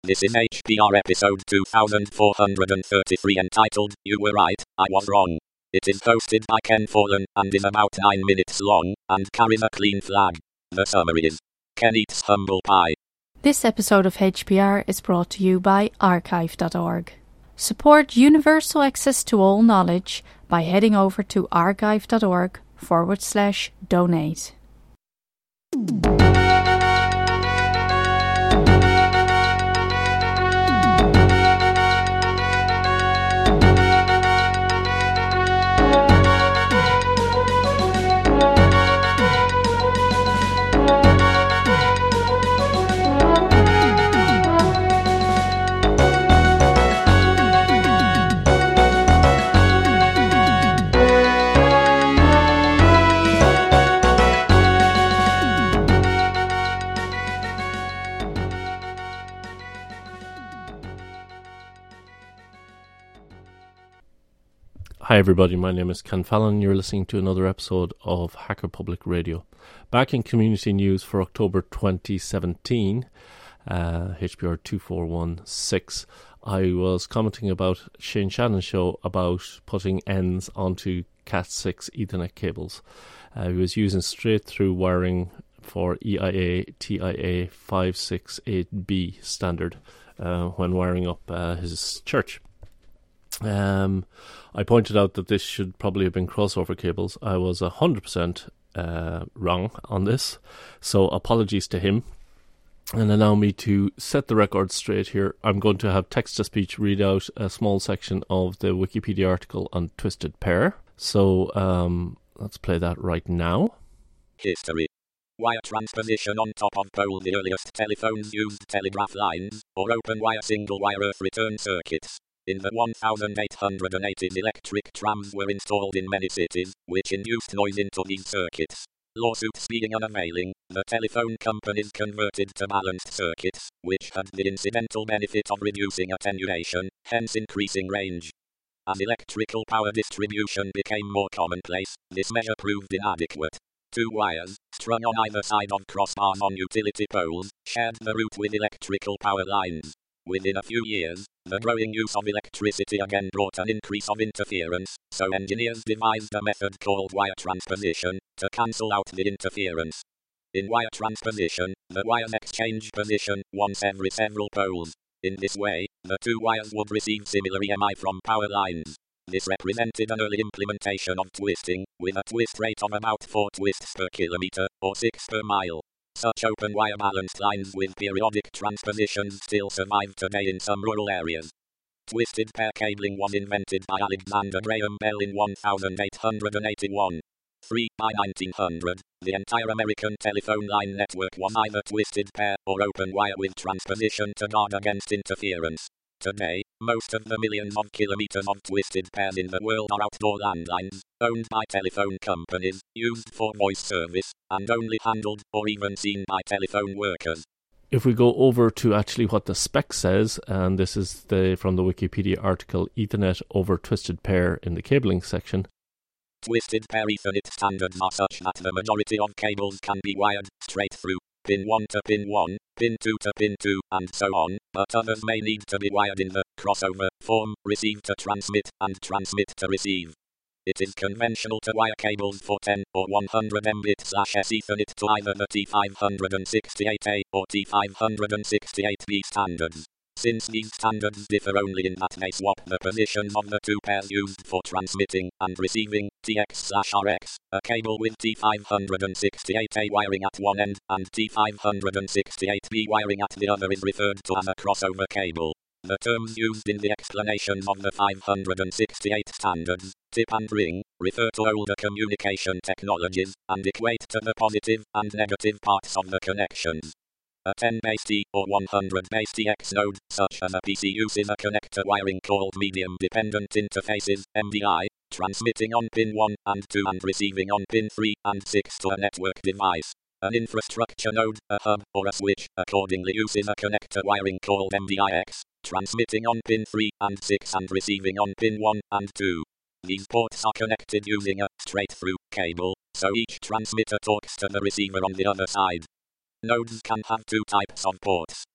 This is HPR episode 2433 entitled, You Were Right, I Was Wrong. It is hosted by Ken Forlan and is about 9 minutes long and carries a clean flag. The summary is, Ken eats humble pie. This episode of HPR is brought to you by archive.org. Support universal access to all knowledge by heading over to archive.org/donate. Hi everybody, my name is Ken Fallon. You're listening to another episode of Hacker Public Radio. Back in community news for October 2017, HPR 2416, I was commenting about Shane Shannon's show about putting ends onto Cat6 Ethernet cables. He was using straight through wiring for EIA TIA 568B standard when wiring up his church. I pointed out that this should probably have been crossover cables. I was 100% wrong on this, so apologies to him. And allow me to set the record straight here. I'm going to have text-to-speech read out a small section of the Wikipedia article on Twisted Pair. So let's play that right now. History. Wire transposition on top of pole. The earliest telephones used telegraph lines, or open wire single wire earth return circuits. In the 1880s, electric trams were installed in many cities, which induced noise into these circuits. Lawsuits being unavailing, the telephone companies converted to balanced circuits, which had the incidental benefit of reducing attenuation, hence increasing range. As electrical power distribution became more commonplace, this measure proved inadequate. Two wires, strung on either side of crossbars on utility poles, shared the route with electrical power lines. Within a few years, the growing use of electricity again brought an increase of interference, so engineers devised a method called wire transposition, to cancel out the interference. In wire transposition, the wires exchange position once every several poles. In this way, the two wires would receive similar EMI from power lines. This represented an early implementation of twisting, with a twist rate of about 4 twists per kilometer, or 6 per mile. Such open wire balanced lines with periodic transpositions still survive today in some rural areas. Twisted pair cabling was invented by Alexander Graham Bell in 1881. By 1900, the entire American telephone line network was either twisted pair or open wire with transposition to guard against interference. Today, most of the millions of kilometers of twisted pairs in the world are outdoor landlines, owned by telephone companies, used for voice service, and only handled or even seen by telephone workers. If we go over to actually what the spec says, and this is from the Wikipedia article, Ethernet over Twisted Pair in the cabling section. Twisted pair Ethernet standards are such that the majority of cables can be wired straight through, pin 1 to pin 1, pin 2 to pin 2, and so on, but others may need to be wired in the crossover form, receive to transmit, and transmit to receive. It is conventional to wire cables for 10 or 100 Mbit/s Ethernet to either the T568A or T568B standards. Since these standards differ only in that they swap the positions of the two pairs used for transmitting and receiving, TX/RX, a cable with T568A wiring at one end and T568B wiring at the other is referred to as a crossover cable. The terms used in the explanations of the 568 standards, tip and ring, refer to older communication technologies, and equate to the positive and negative parts of the connections. A 10-base-T or 100-base-TX node, such as a PC, uses a connector wiring called medium-dependent interfaces, MDI, transmitting on pin 1 and 2 and receiving on pin 3 and 6 to a network device. An infrastructure node, a hub, or a switch, accordingly uses a connector wiring called MDIX, transmitting on pin 3 and 6 and receiving on pin 1 and 2. These ports are connected using a straight-through cable, so each transmitter talks to the receiver on the other side. Nodes can have two types of ports,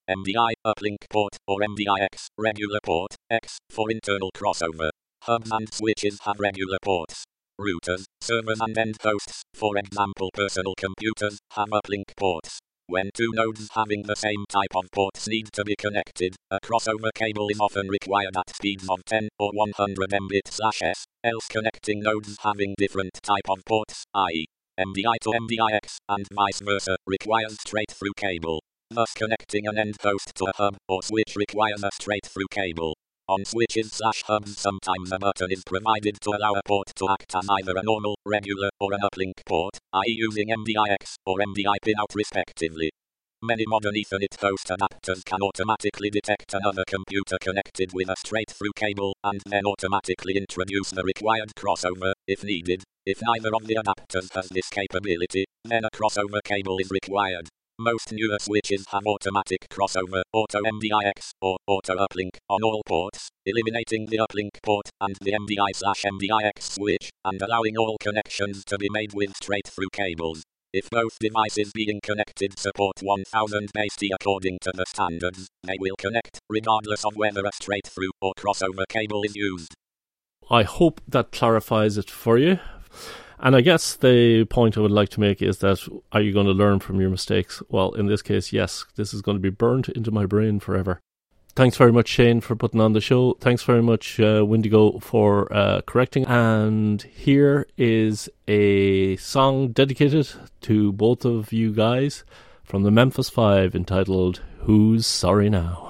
MDI, uplink port, or MDIX, regular port, X, for internal crossover. Hubs and switches have regular ports. Routers, servers and end hosts, for example personal computers, have uplink ports. When two nodes having the same type of ports need to be connected, a crossover cable is often required at speeds of 10 or 100 Mbit/s, else connecting nodes having different type of ports, i.e. MDI to MDIX, and vice versa, requires straight-through cable. Thus connecting an end host to a hub or switch requires a straight-through cable. On switches/hubs sometimes a button is provided to allow a port to act as either a normal, regular, or an uplink port, i.e. using MDIX or MDI pinout respectively. Many modern Ethernet host adapters can automatically detect another computer connected with a straight-through cable and then automatically introduce the required crossover, if needed. If neither of the adapters has this capability, then a crossover cable is required. Most newer switches have automatic crossover, auto MDIX, or auto uplink on all ports, eliminating the uplink port and the MDI/MDIX switch, and allowing all connections to be made with straight-through cables. If both devices being connected support 1000 BASE-T according to the standards, they will connect, regardless of whether a straight-through or crossover cable is used. I hope that clarifies it for you. And I guess the point I would like to make is that, are you going to learn from your mistakes? Well, in this case, yes. This is going to be burnt into my brain forever. Thanks very much, Shane, for putting on the show. Thanks very much, Wendigo, for correcting. And here is a song dedicated to both of you guys from the Memphis 5 entitled Who's Sorry Now?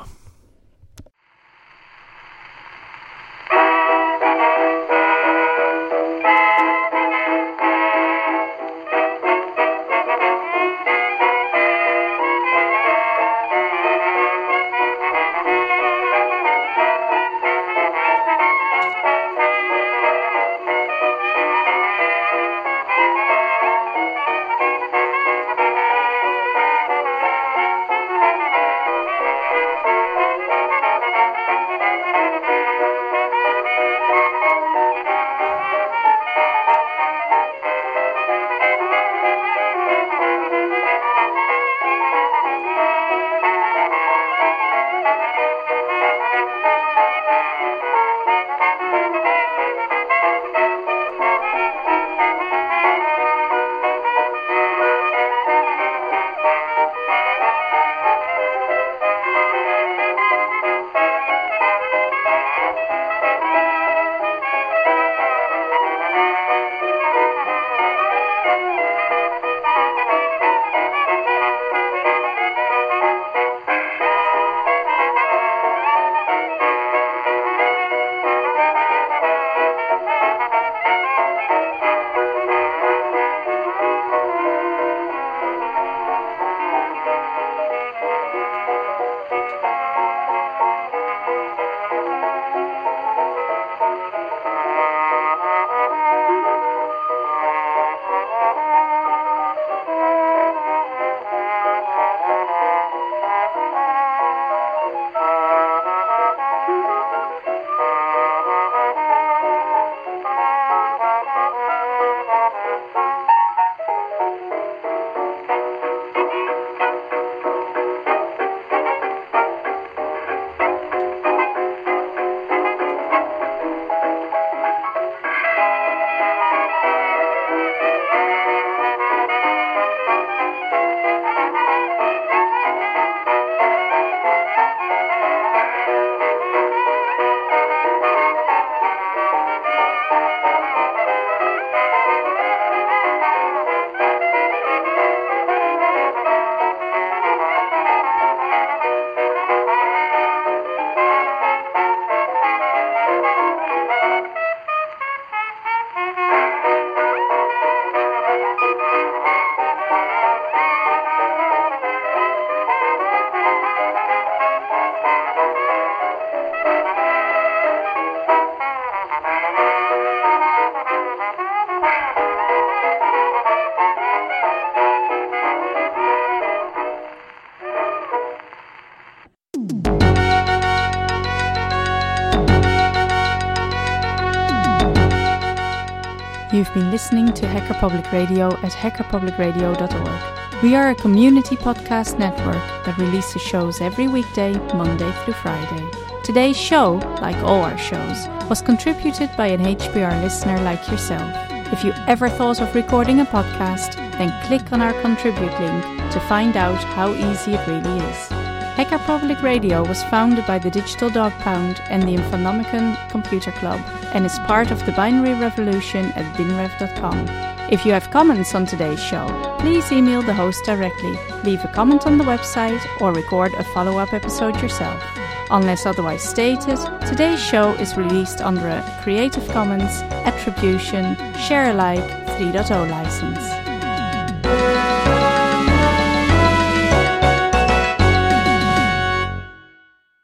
You've been listening to Hacker Public Radio at hackerpublicradio.org. We are a community podcast network that releases shows every weekday, Monday through Friday. Today's show, like all our shows, was contributed by an HPR listener like yourself. If you ever thought of recording a podcast, then click on our contribute link to find out how easy it really is. Hacker Public Radio was founded by the Digital Dog Pound and the Infonomicon Computer Club and is part of the binary revolution at binrev.com. If you have comments on today's show, please email the host directly, leave a comment on the website, or record a follow-up episode yourself. Unless otherwise stated, today's show is released under a Creative Commons Attribution Share Alike 3.0 license.